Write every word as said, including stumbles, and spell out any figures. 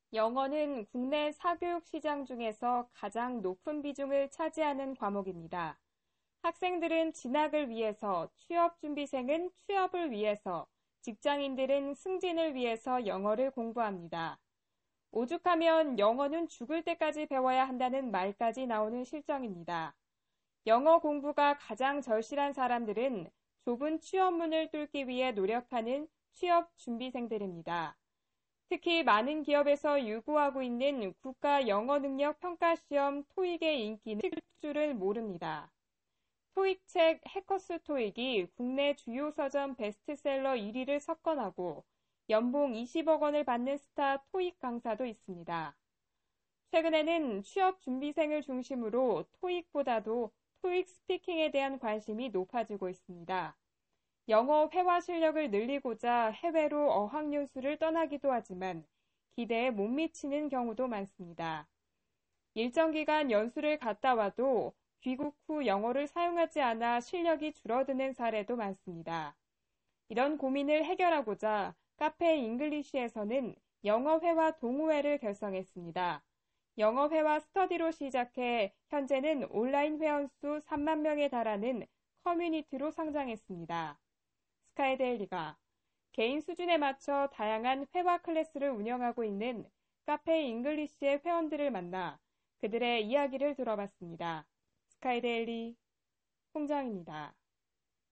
영어는 국내 사교육 시장 중에서 가장 높은 비중을 차지하는 과목입니다. 학생들은 진학을 위해서, 취업준비생은 취업을 위해서, 직장인들은 승진을 위해서 영어를 공부합니다. 오죽하면 영어는 죽을 때까지 배워야 한다는 말까지 나오는 실정입니다. 영어 공부가 가장 절실한 사람들은 좁은 취업문을 뚫기 위해 노력하는 취업준비생들입니다. 특히 많은 기업에서 요구하고 있는 국가 영어 능력 평가 시험 토익의 인기는 틀 줄을 모릅니다. 토익 책 해커스 토익이 국내 주요 서점 베스트셀러 일 위를 석권하고 연봉 이십억 원을 받는 스타 토익 강사도 있습니다. 최근에는 취업 준비생을 중심으로 토익보다도 토익 스피킹에 대한 관심이 높아지고 있습니다. 영어 회화 실력을 늘리고자 해외로 어학연수를 떠나기도 하지만 기대에 못 미치는 경우도 많습니다. 일정 기간 연수를 갔다 와도 귀국 후 영어를 사용하지 않아 실력이 줄어드는 사례도 많습니다. 이런 고민을 해결하고자 카페 잉글리쉬에서는 영어 회화 동호회를 결성했습니다. 영어 회화 스터디로 시작해 현재는 온라인 회원수 삼만 명에 달하는 커뮤니티로 성장했습니다. 스카이데일리가 개인 수준에 맞춰 다양한 회화 클래스를 운영하고 있는 카페 잉글리쉬의 회원들을 만나 그들의 이야기를 들어봤습니다. 스카이데일리 홍정입니다.